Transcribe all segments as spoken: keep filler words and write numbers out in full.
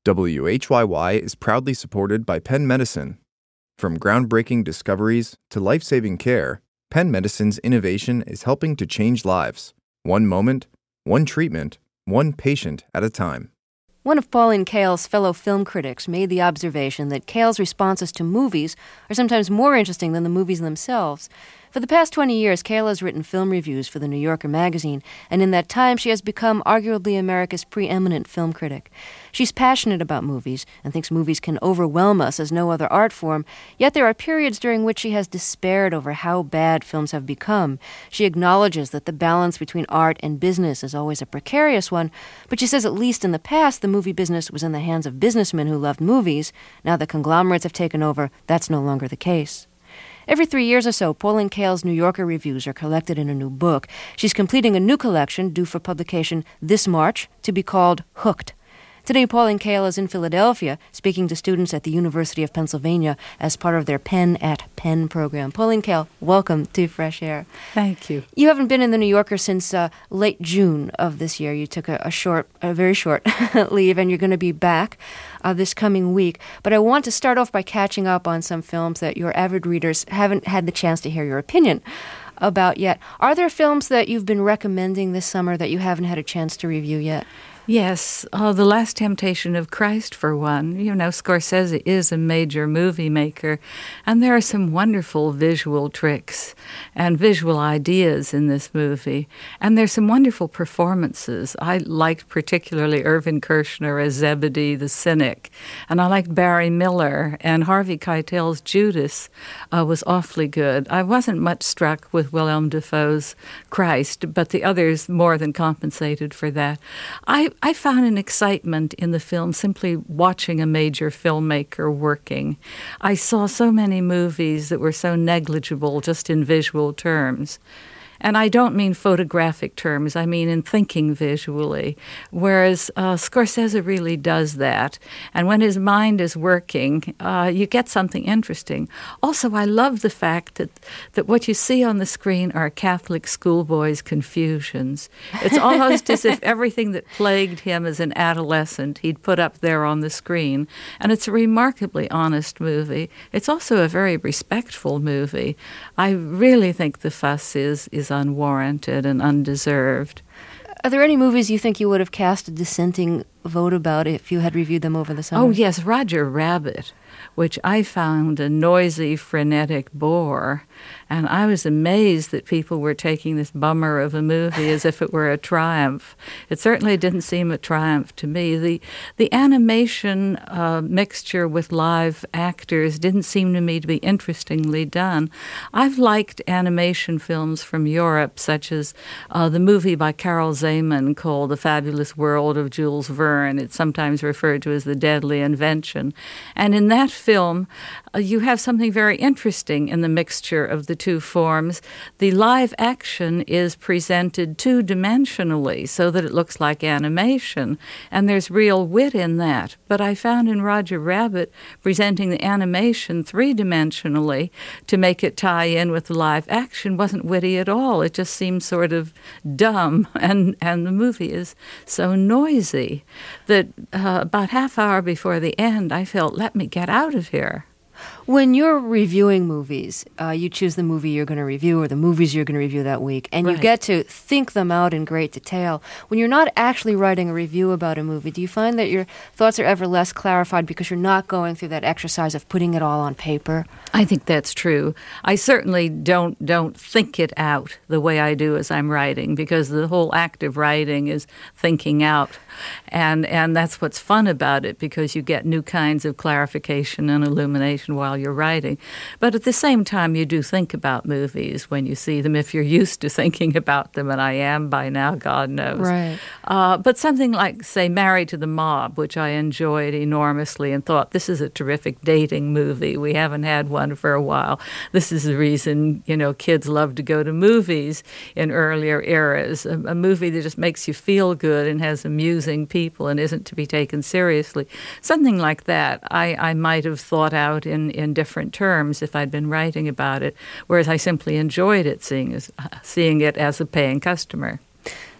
W H Y Y is proudly supported by Penn Medicine. From groundbreaking discoveries to life-saving care, Penn Medicine's innovation is helping to change lives, one moment, one treatment, one patient at a time. One of Pauline Kael's fellow film critics made the observation that Kael's responses to movies are sometimes more interesting than the movies themselves. For the past twenty years, Kael has written film reviews for the New Yorker magazine, and in that time she has become arguably America's preeminent film critic. She's passionate about movies and thinks movies can overwhelm us as no other art form, yet there are periods during which she has despaired over how bad films have become. She acknowledges that the balance between art and business is always a precarious one, but she says at least in the past the movie business was in the hands of businessmen who loved movies. Now that conglomerates have taken over, that's no longer the case. Every three years or so, Pauline Kael's New Yorker reviews are collected in a new book. She's completing a new collection due for publication this March to be called Hooked. Today, Pauline Kael is in Philadelphia speaking to students at the University of Pennsylvania as part of their Penn at Penn program. Pauline Kael, welcome to Fresh Air. Thank you. You haven't been in the New Yorker since uh, late June of this year. You took a, a short, a very short leave, and you're going to be back uh, this coming week. But I want to start off by catching up on some films that your avid readers haven't had the chance to hear your opinion about yet. Are there films that you've been recommending this summer that you haven't had a chance to review yet? Yes, uh, The Last Temptation of Christ, for one. You know, Scorsese is a major movie maker, and there are some wonderful visual tricks and visual ideas in this movie. And there's some wonderful performances. I liked particularly Irvin Kershner as Zebedee the cynic, and I liked Barry Miller, and Harvey Keitel's Judas uh, was awfully good. I wasn't much struck with Willem Dafoe's Christ, but the others more than compensated for that. I I found an excitement in the film simply watching a major filmmaker working. I saw so many movies that were so negligible just in visual terms. And I don't mean photographic terms, I mean in thinking visually, whereas uh, Scorsese really does that. And when his mind is working, uh, you get something interesting. Also, I love the fact that, that what you see on the screen are Catholic schoolboys' confusions. It's almost as if everything that plagued him as an adolescent he'd put up there on the screen. And it's a remarkably honest movie. It's also a very respectful movie. I really think the fuss is, is unwarranted and undeserved. Are there any movies you think you would have cast a dissenting vote about if you had reviewed them over the summer? Oh, yes, Roger Rabbit, which I found a noisy, frenetic bore. And I was amazed that people were taking this bummer of a movie as if it were a triumph. It certainly didn't seem a triumph to me. The the animation uh, mixture with live actors didn't seem to me to be interestingly done. I've liked animation films from Europe, such as uh, the movie by Carol Zeman called The Fabulous World of Jules Verne. It's sometimes referred to as The Deadly Invention. And in that film, uh, you have something very interesting in the mixture of the two forms. The live action is presented two-dimensionally so that it looks like animation, and there's real wit in that. But I found in Roger Rabbit presenting the animation three-dimensionally to make it tie in with the live action wasn't witty at all. It just seemed sort of dumb, and, and the movie is so noisy that uh, about half hour before the end, I felt, let me get out of here. When you're reviewing movies, uh, you choose the movie you're going to review or the movies you're going to review that week, and right. you get to think them out in great detail. When you're not actually writing a review about a movie, do you find that your thoughts are ever less clarified because you're not going through that exercise of putting it all on paper? I think that's true. I certainly don't don't think it out the way I do as I'm writing, because the whole act of writing is thinking out. And and that's what's fun about it, because you get new kinds of clarification and illumination while you're writing. But at the same time, you do think about movies when you see them, if you're used to thinking about them, and I am by now, God knows. Right. Uh, but something like, say, Married to the Mob, which I enjoyed enormously and thought, this is a terrific dating movie. We haven't had one for a while. This is the reason, you know, kids love to go to movies in earlier eras. A, a movie that just makes you feel good and has amusing people and isn't to be taken seriously. Something like that I, I might have thought out in, in different terms if I'd been writing about it, whereas I simply enjoyed it, seeing, as, seeing it as a paying customer.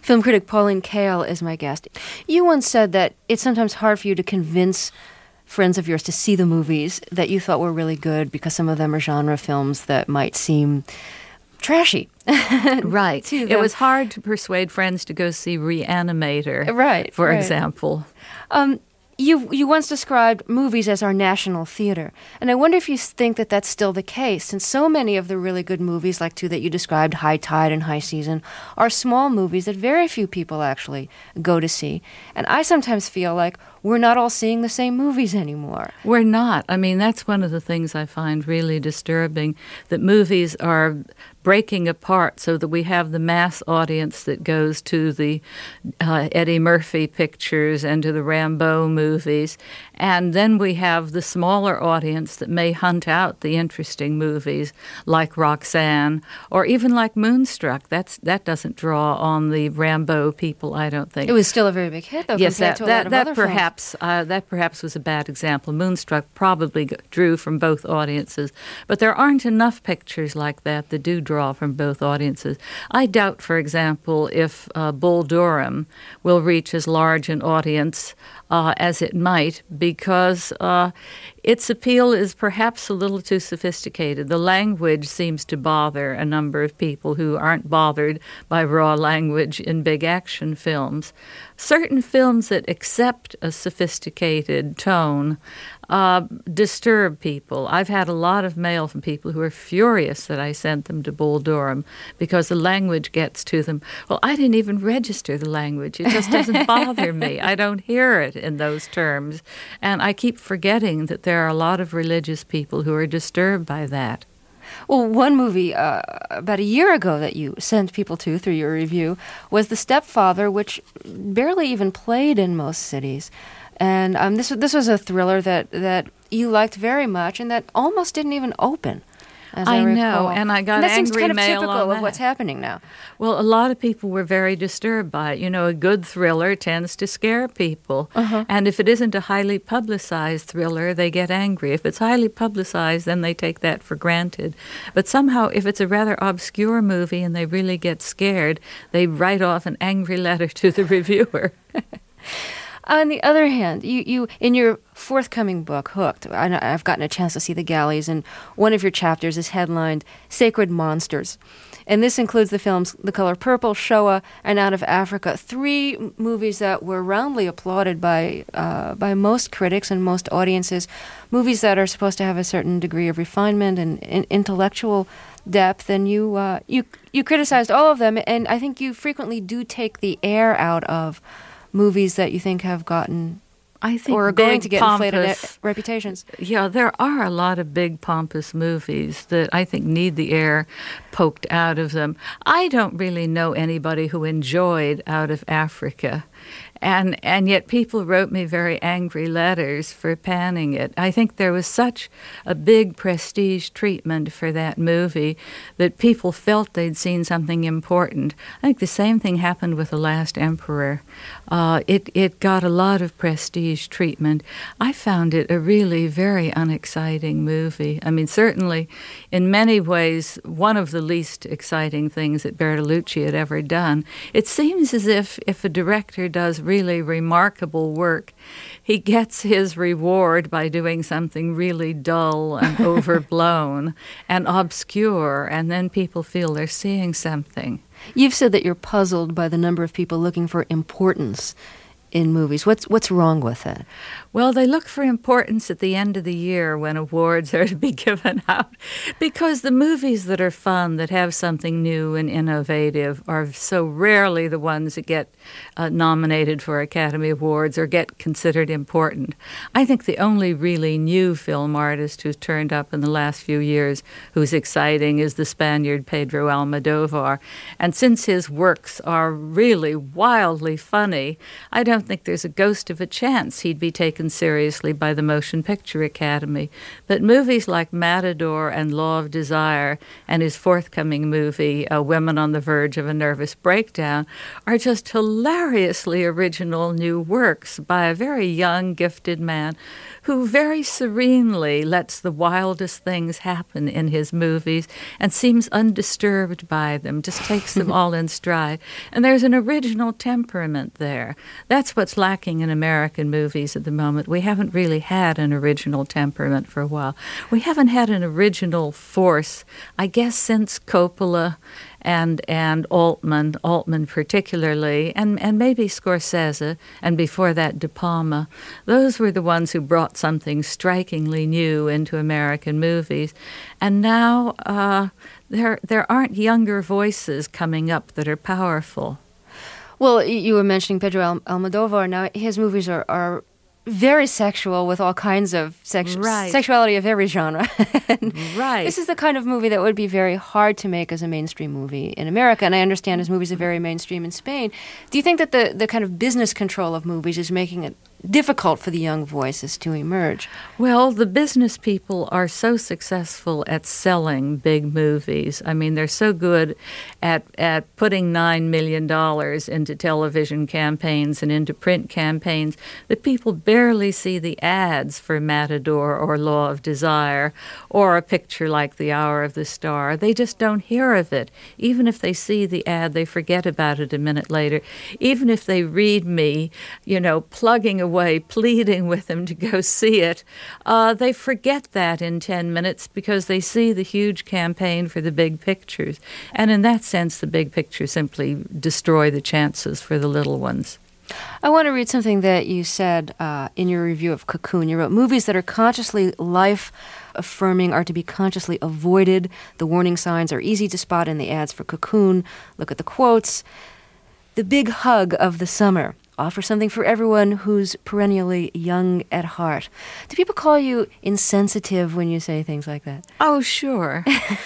Film critic Pauline Kael is my guest. You once said that it's sometimes hard for you to convince friends of yours to see the movies that you thought were really good because some of them are genre films that might seem trashy. Right. It was hard to persuade friends to go see Reanimator, right, for right. example. Um, you you once described movies as our national theater, and I wonder if you think that that's still the case, since so many of the really good movies, like two that you described, High Tide and High Season, are small movies that very few people actually go to see. And I sometimes feel like we're not all seeing the same movies anymore. We're not. I mean, that's one of the things I find really disturbing, that movies are breaking apart so that we have the mass audience that goes to the uh, Eddie Murphy pictures and to the Rambo movies, and then we have the smaller audience that may hunt out the interesting movies like Roxanne or even like Moonstruck. That's that doesn't draw on the Rambo people, I don't think. It was still a very big hit, though, yes, compared that, to a that, lot of that other perhaps uh, that perhaps was a bad example. Moonstruck probably g- drew from both audiences, but there aren't enough pictures like that that do draw from both audiences. I doubt, for example, if uh, Bull Durham will reach as large an audience uh, as it might, because uh, its appeal is perhaps a little too sophisticated. The language seems to bother a number of people who aren't bothered by raw language in big action films. Certain films that accept a sophisticated tone uh, disturb people. I've had a lot of mail from people who are furious that I sent them to Bull Durham because the language gets to them. Well, I didn't even register the language. It just doesn't bother me. I don't hear it in those terms. And I keep forgetting that there are a lot of religious people who are disturbed by that. Well, one movie uh, about a year ago that you sent people to through your review was The Stepfather, which barely even played in most cities. And um, this this was a thriller that, that you liked very much and that almost didn't even open. As I, I recall. know, and I got and that angry seems kind of mail typical on of that. what's happening now. Well, a lot of people were very disturbed by it. You know, a good thriller tends to scare people. Uh-huh. And if it isn't a highly publicized thriller, they get angry. If it's highly publicized, then they take that for granted. But somehow, if it's a rather obscure movie and they really get scared, they write off an angry letter to the reviewer. On the other hand, you, you in your forthcoming book, Hooked, I know, I've gotten a chance to see The Galleys, and one of your chapters is headlined Sacred Monsters. And this includes the films The Color Purple, Shoah, and Out of Africa, three movies that were roundly applauded by uh, by most critics and most audiences, movies that are supposed to have a certain degree of refinement and, and intellectual depth, and you, uh, you, you criticized all of them, and I think you frequently do take the air out of movies that you think have gotten I think or are big, going to get pompous, inflated reputations. Yeah, there are a lot of big, pompous movies that I think need the air poked out of them. I don't really know anybody who enjoyed Out of Africa. And and yet people wrote me very angry letters for panning it. I think there was such a big prestige treatment for that movie that people felt they'd seen something important. I think the same thing happened with The Last Emperor. Uh, it, it got a lot of prestige treatment. I found it a really very unexciting movie. I mean, certainly in many ways, one of the least exciting things that Bertolucci had ever done. It seems as if if a director does really remarkable work, he gets his reward by doing something really dull and overblown and obscure, and then people feel they're seeing something. You've said that you're puzzled by the number of people looking for importance in movies. What's what's wrong with that? Well, they look for importance at the end of the year when awards are to be given out, because the movies that are fun, that have something new and innovative, are so rarely the ones that get uh, nominated for Academy Awards or get considered important. I think the only really new film artist who's turned up in the last few years who's exciting is the Spaniard Pedro Almodovar. And since his works are really wildly funny, I don't don't think there's a ghost of a chance he'd be taken seriously by the Motion Picture Academy. But movies like Matador and Law of Desire and his forthcoming movie, uh, Women on the Verge of a Nervous Breakdown, are just hilariously original new works by a very young, gifted man who very serenely lets the wildest things happen in his movies and seems undisturbed by them, just takes them all in stride. And there's an original temperament there. That's what's lacking in American movies at the moment. We haven't really had an original temperament for a while. We haven't had an original force, I guess, since Coppola and and Altman, Altman particularly, and, and maybe Scorsese, and before that De Palma. Those were the ones who brought something strikingly new into American movies. And now uh, there there aren't younger voices coming up that are powerful. Well, you were mentioning Pedro Al- Almodovar. Now, his movies are, are very sexual with all kinds of sexu- right. sexuality of every genre. Right. This is the kind of movie that would be very hard to make as a mainstream movie in America, and I understand his movies are very mainstream in Spain. Do you think that the, the kind of business control of movies is making it difficult for the young voices to emerge? Well, the business people are so successful at selling big movies. I mean, they're so good at at putting nine million dollars into television campaigns and into print campaigns that people barely see the ads for Matador or Law of Desire or a picture like The Hour of the Star. They just don't hear of it. Even if they see the ad, they forget about it a minute later. Even if they read me, you know, plugging away, pleading with them to go see it, uh, they forget that in ten minutes because they see the huge campaign for the big pictures. And in that sense, the big pictures simply destroy the chances for the little ones. I want to read something that you said uh, in your review of Cocoon. You wrote, movies that are consciously life-affirming are to be consciously avoided. The warning signs are easy to spot in the ads for Cocoon. Look at the quotes. The big hug of the summer. Offer something for everyone who's perennially young at heart. Do people call you insensitive when you say things like that? Oh, sure.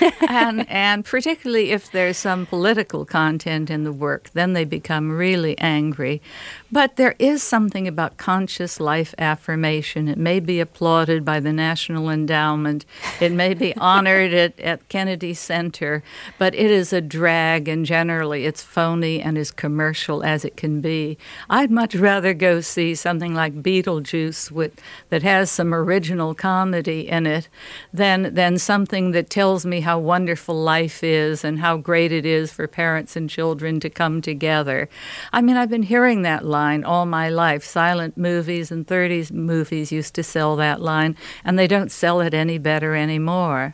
and and particularly if there's some political content in the work, then they become really angry. But there is something about conscious life affirmation. It may be applauded by the National Endowment. It may be honored at, at Kennedy Center. But it is a drag, and generally it's phony and as commercial as it can be. I'd much rather go see something like Beetlejuice with, that has some original comedy in it than, than something that tells me how wonderful life is and how great it is for parents and children to come together. I mean, I've been hearing that line all my life. Silent movies and thirties movies used to sell that line, and they don't sell it any better anymore.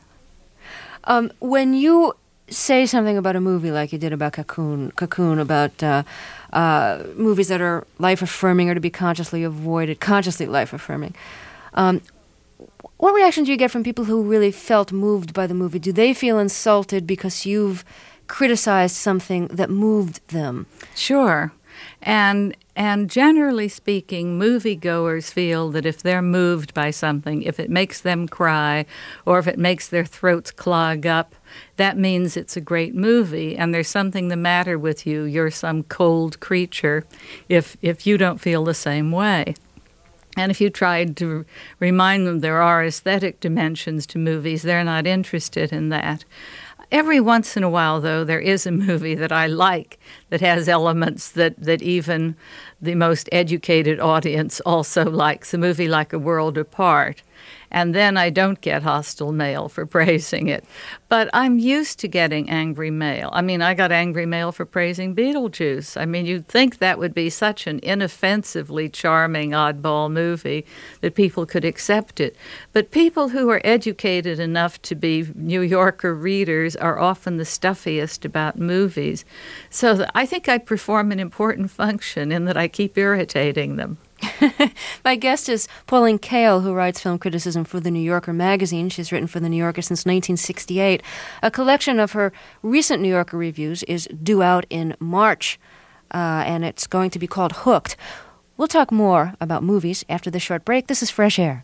Um, when you say something about a movie like you did about Cocoon, Cocoon about uh, uh, movies that are life-affirming or to be consciously avoided, consciously life-affirming, um, what reaction do you get from people who really felt moved by the movie? Do they feel insulted because you've criticized something that moved them? Sure. And and generally speaking, moviegoers feel that if they're moved by something, if it makes them cry or if it makes their throats clog up, that means it's a great movie and there's something the matter with you. You're some cold creature if if you don't feel the same way. And if you tried to remind them there are aesthetic dimensions to movies, they're not interested in that. Every once in a while, though, there is a movie that I like that has elements that, that even the most educated audience also likes, a movie like A World Apart. And then I don't get hostile mail for praising it. But I'm used to getting angry mail. I mean, I got angry mail for praising Beetlejuice. I mean, you'd think that would be such an inoffensively charming oddball movie that people could accept it. But people who are educated enough to be New Yorker readers are often the stuffiest about movies. So I think I perform an important function in that I keep irritating them. My guest is Pauline Kael, who writes film criticism for The New Yorker magazine. She's written for The New Yorker since nineteen sixty-eight. A collection of her recent New Yorker reviews is due out in March, uh, and it's going to be called Hooked. We'll talk more about movies after this short break. This is Fresh Air.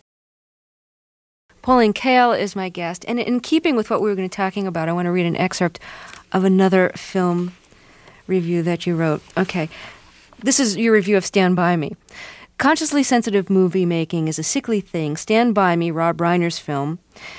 Pauline Kael is my guest, and in keeping with what we were going to be talking about, I want to read an excerpt of another film review that you wrote. Okay. This is your review of Stand By Me. Consciously sensitive movie making is a sickly thing. Stand By Me, Rob Reiner's film,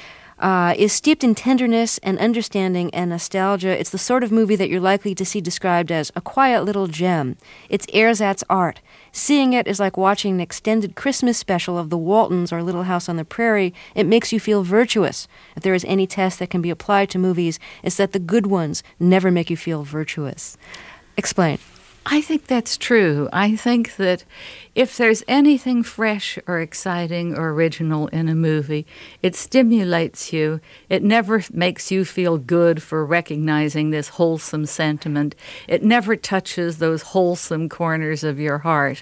uh, is steeped in tenderness and understanding and nostalgia. It's the sort of movie that you're likely to see described as a quiet little gem. It's ersatz art. Seeing it is like watching an extended Christmas special of the Waltons or Little House on the Prairie. It makes you feel virtuous. If there is any test that can be applied to movies, it's that the good ones never make you feel virtuous. Explain. I think that's true. I think that if there's anything fresh or exciting or original in a movie, it stimulates you. It never makes you feel good for recognizing this wholesome sentiment. It never touches those wholesome corners of your heart.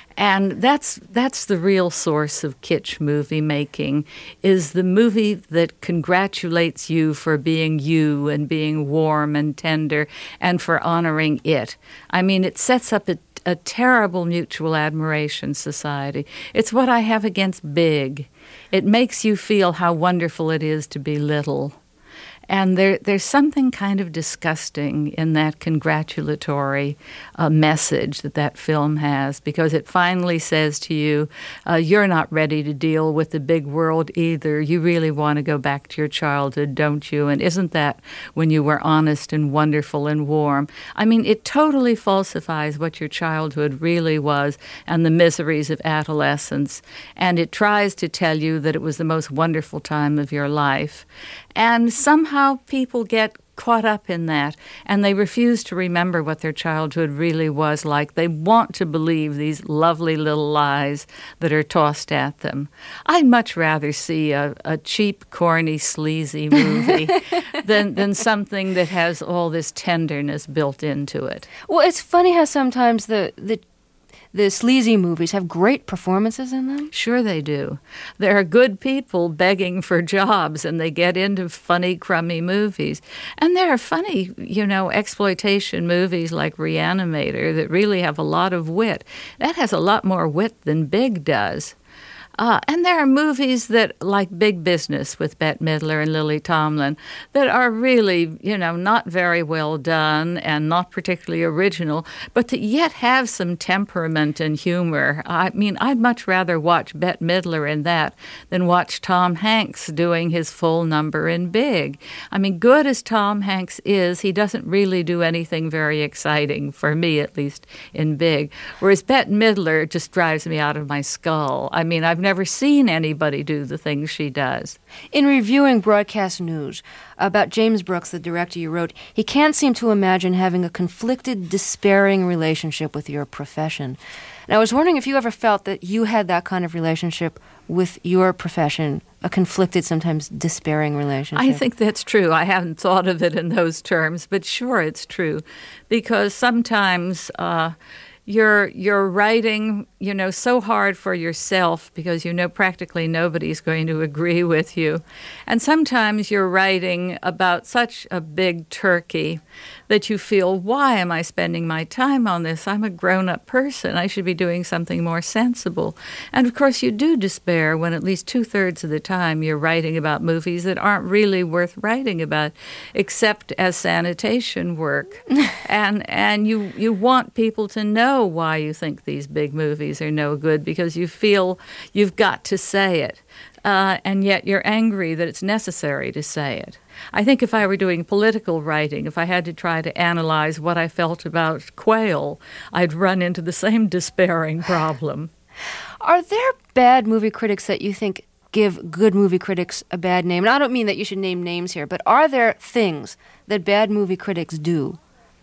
And that's that's the real source of kitsch movie making, is the movie that congratulates you for being you and being warm and tender and for honoring it. I mean, it sets up a, a terrible mutual admiration society. It's what I have against big. It makes you feel how wonderful it is to be little. And there, there's something kind of disgusting in that congratulatory uh, message that that film has, because it finally says to you, uh, you're not ready to deal with the big world either. You really want to go back to your childhood, don't you? And isn't that when you were honest and wonderful and warm? I mean, it totally falsifies what your childhood really was and the miseries of adolescence. And it tries to tell you that it was the most wonderful time of your life. And somehow people get caught up in that, and they refuse to remember what their childhood really was like. They want to believe these lovely little lies that are tossed at them. I'd much rather see a, a cheap, corny, sleazy movie than, than something that has all this tenderness built into it. Well, it's funny how sometimes the the The sleazy movies have great performances in them. Sure they do. There are good people begging for jobs, and they get into funny, crummy movies. And there are funny, you know, exploitation movies like Reanimator that really have a lot of wit. That has a lot more wit than Big does. Uh, and there are movies that, like Big Business with Bette Midler and Lily Tomlin, that are really, you know, not very well done and not particularly original, but that yet have some temperament and humor. I mean, I'd much rather watch Bette Midler in that than watch Tom Hanks doing his full number in Big. I mean, good as Tom Hanks is, he doesn't really do anything very exciting, for me at least, in Big. Whereas Bette Midler just drives me out of my skull. I mean, I've never seen anybody do the things she does. In reviewing Broadcast News about James Brooks, the director, you wrote, he can't seem to imagine having a conflicted, despairing relationship with your profession. And I was wondering if you ever felt that you had that kind of relationship with your profession, a conflicted, sometimes despairing relationship. I think that's true. I haven't thought of it in those terms, but sure, it's true. Because sometimes uh, you're you're writing, you know, so hard for yourself because you know practically nobody's going to agree with you. And sometimes you're writing about such a big turkey that you feel, why am I spending my time on this? I'm a grown-up person. I should be doing something more sensible. And, of course, you do despair when at least two-thirds of the time you're writing about movies that aren't really worth writing about, except as sanitation work. and and you, you want people to know why you think these big movies are no good because you feel you've got to say it. Uh, and yet you're angry that it's necessary to say it. I think if I were doing political writing, if I had to try to analyze what I felt about Quayle, I'd run into the same despairing problem. Are there bad movie critics that you think give good movie critics a bad name? And I don't mean that you should name names here, but are there things that bad movie critics do?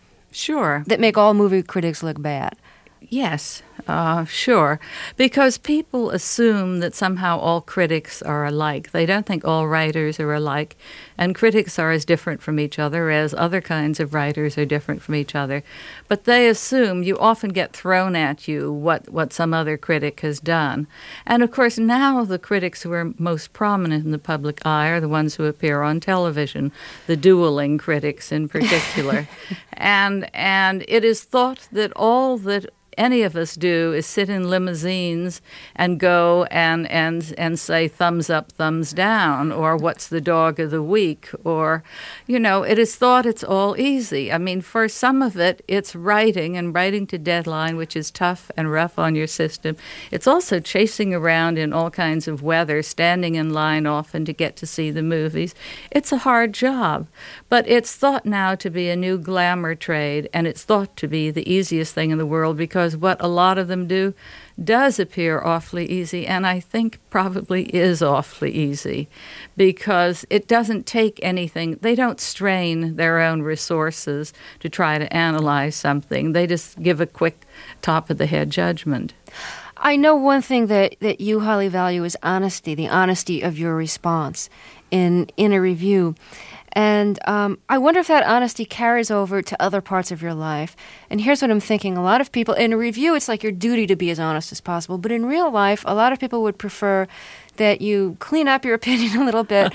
Sure. That make all movie critics look bad? Yes, uh, sure. Because people assume that somehow all critics are alike. They don't think all writers are alike. And critics are as different from each other as other kinds of writers are different from each other. But they assume you often get thrown at you what, what some other critic has done. And of course, now the critics who are most prominent in the public eye are the ones who appear on television, the dueling critics in particular. and and it is thought that all that any of us do is sit in limousines and go and and and say thumbs up, thumbs down, or what's the dog of the week, or, you know, it is thought it's all easy. I mean, for some of it, it's writing and writing to deadline, which is tough and rough on your system. It's also chasing around in all kinds of weather, standing in line often to get to see the movies. It's a hard job, but it's thought now to be a new glamour trade, and it's thought to be the easiest thing in the world because what a lot of them do does appear awfully easy, and I think probably is awfully easy because it doesn't take anything. They don't strain their own resources to try to analyze something. They just give a quick top-of-the-head judgment. I know one thing that, that you highly value is honesty, the honesty of your response in in a review. And um, I wonder if that honesty carries over to other parts of your life. And here's what I'm thinking. A lot of people, in a review, it's like your duty to be as honest as possible. But in real life, a lot of people would prefer that you clean up your opinion a little bit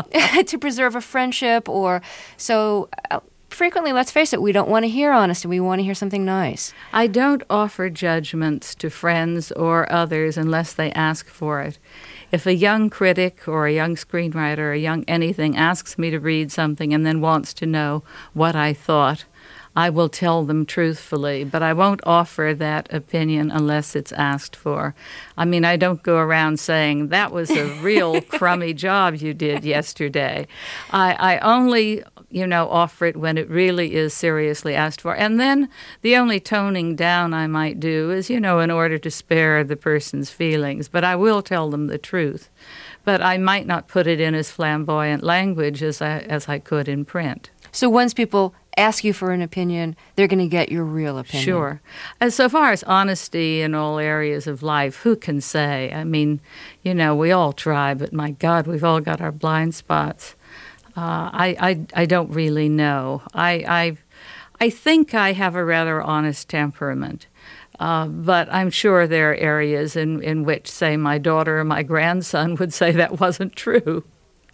to preserve a friendship. Or so uh, frequently, let's face it, we don't want to hear honesty. We want to hear something nice. I don't offer judgments to friends or others unless they ask for it. If a young critic or a young screenwriter or a young anything asks me to read something and then wants to know what I thought, I will tell them truthfully, but I won't offer that opinion unless it's asked for. I mean, I don't go around saying, that was a real crummy job you did yesterday. I, I only, you know, offer it when it really is seriously asked for. And then the only toning down I might do is, you know, in order to spare the person's feelings. But I will tell them the truth. But I might not put it in as flamboyant language as I, as I could in print. So once people ask you for an opinion, they're going to get your real opinion. Sure. As so far as honesty in all areas of life, who can say? I mean, you know, we all try, but my God, we've all got our blind spots. Uh, I, I I don't really know. I I I think I have a rather honest temperament. Uh, but I'm sure there are areas in, in which, say, my daughter or my grandson would say that wasn't true.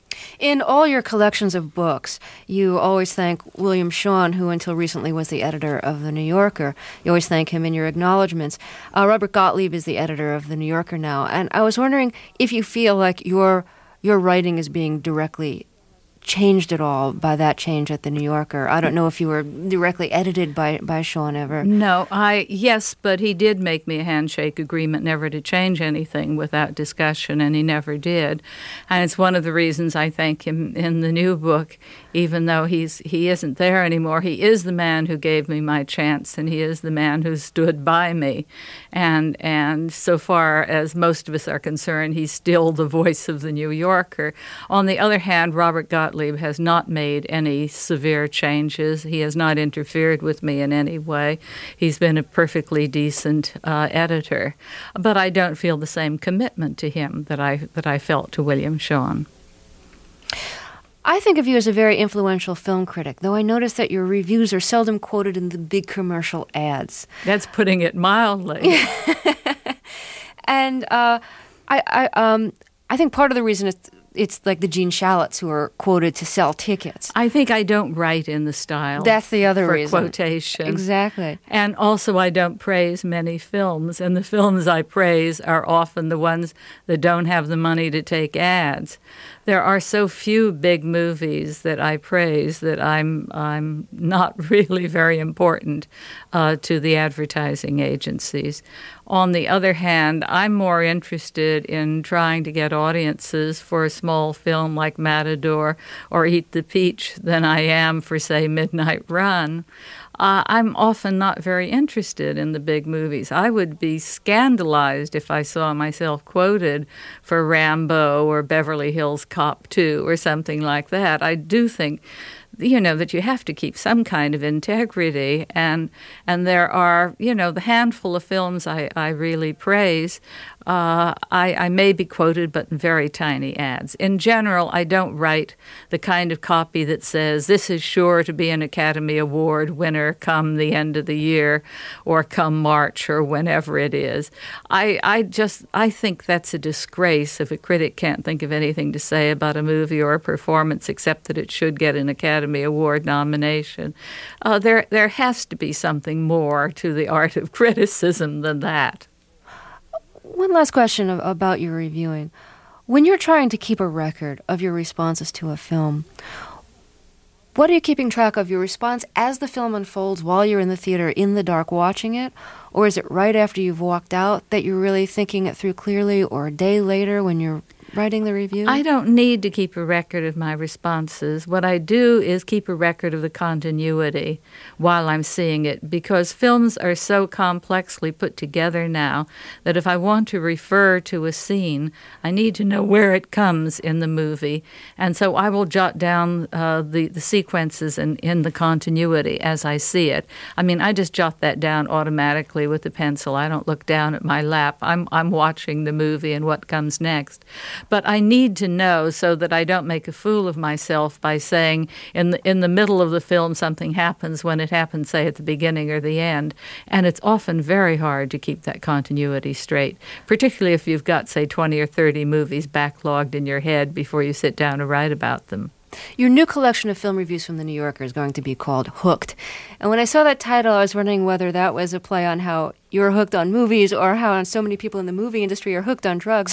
In all your collections of books, you always thank William Shawn, who until recently was the editor of The New Yorker. You always thank him in your acknowledgments. Uh, Robert Gottlieb is the editor of The New Yorker now. And I was wondering if you feel like your your writing is being directly changed at all by that change at The New Yorker. I don't know if you were directly edited by, by Shawn ever. No, I yes, but he did make me a handshake agreement never to change anything without discussion, and he never did. And it's one of the reasons I thank him in the new book, even though he's he isn't there anymore. He is the man who gave me my chance, and he is the man who stood by me. And and so far as most of us are concerned, he's still the voice of The New Yorker. On the other hand, Robert Gottlieb has not made any severe changes. He has not interfered with me in any way. He's been a perfectly decent uh, editor. But I don't feel the same commitment to him that I that I felt to William Shawn. I think of you as a very influential film critic, though I notice that your reviews are seldom quoted in the big commercial ads. That's putting it mildly. And uh, I, I, um, I think part of the reason it's It's like the Gene Shallots who are quoted to sell tickets. I think I don't write in the style. That's the other for reason. Quotation. Exactly. And also I don't praise many films, and the films I praise are often the ones that don't have the money to take ads. There are so few big movies that I praise that I'm I'm not really very important uh, to the advertising agencies. On the other hand, I'm more interested in trying to get audiences for a small film like Matador or Eat the Peach than I am for, say, Midnight Run. Uh, I'm often not very interested in the big movies. I would be scandalized if I saw myself quoted for Rambo or Beverly Hills Cop two or something like that. I do think, you know, that you have to keep some kind of integrity, and and there are, you know, the handful of films I, I really praise, uh, I, I may be quoted, but in very tiny ads. In general, I don't write the kind of copy that says, this is sure to be an Academy Award winner come the end of the year or come March or whenever it is. I, I just, I think that's a disgrace if a critic can't think of anything to say about a movie or a performance except that it should get an Academy Academy Award nomination. Uh, there, there has to be something more to the art of criticism than that. One last question about your reviewing. When you're trying to keep a record of your responses to a film, what are you keeping track of, your response as the film unfolds while you're in the theater in the dark watching it? Or is it right after you've walked out that you're really thinking it through clearly, or a day later when you're writing the review? I don't need to keep a record of my responses. What I do is keep a record of the continuity while I'm seeing it, because films are so complexly put together now that if I want to refer to a scene, I need to know where it comes in the movie. And so I will jot down uh, the, the sequences in, in the continuity as I see it. I mean, I just jot that down automatically with the pencil. I don't look down at my lap. I'm, I'm watching the movie and what comes next. But I need to know so that I don't make a fool of myself by saying in the, in the middle of the film something happens when it happens, say, at the beginning or the end. And it's often very hard to keep that continuity straight, particularly if you've got, say, twenty or thirty movies backlogged in your head before you sit down to write about them. Your new collection of film reviews from The New Yorker is going to be called Hooked. And when I saw that title, I was wondering whether that was a play on how you're hooked on movies or how so many people in the movie industry are hooked on drugs.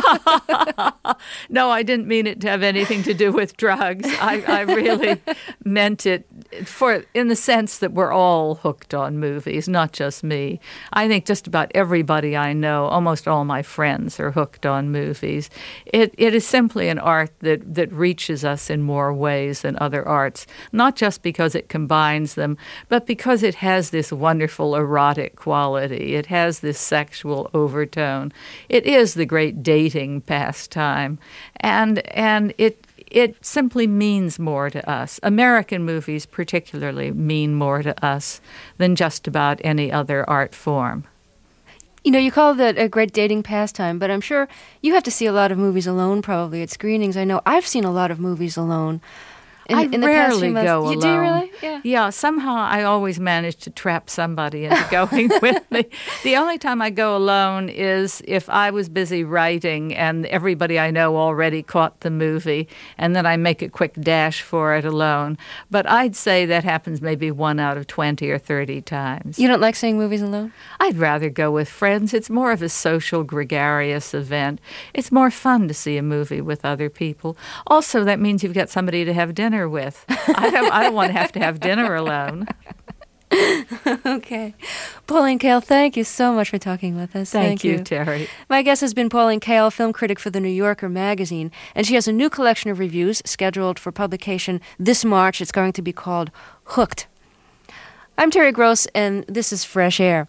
No, I didn't mean it to have anything to do with drugs. I, I really meant it for in the sense that we're all hooked on movies, not just me. I think just about everybody I know, almost all my friends, are hooked on movies. It it is simply an art that, that reaches us in more ways than other arts, not just because it combines them, but because it has this wonderful erotic quality. It has this sexual overtone. It is the great dating pastime, and and it it simply means more to us. American movies particularly mean more to us than just about any other art form. You know, you call it a great dating pastime, but I'm sure you have to see a lot of movies alone probably at screenings. I know I've seen a lot of movies alone. In, I in the rarely past few months. go you alone. Do you really? Yeah. Yeah, somehow I always manage to trap somebody into going with me. The only time I go alone is if I was busy writing and everybody I know already caught the movie, and then I make a quick dash for it alone. But I'd say that happens maybe one out of twenty or thirty times. You don't like seeing movies alone? I'd rather go with friends. It's more of a social, gregarious event. It's more fun to see a movie with other people. Also, that means you've got somebody to have dinner with. I don't, I don't want to have to have dinner alone. Okay. Pauline Kael, thank you so much for talking with us. Thank, thank you, you, Terry. My guest has been Pauline Kael, film critic for The New Yorker magazine, and she has a new collection of reviews scheduled for publication this March. It's going to be called Hooked. I'm Terry Gross, and this is Fresh Air.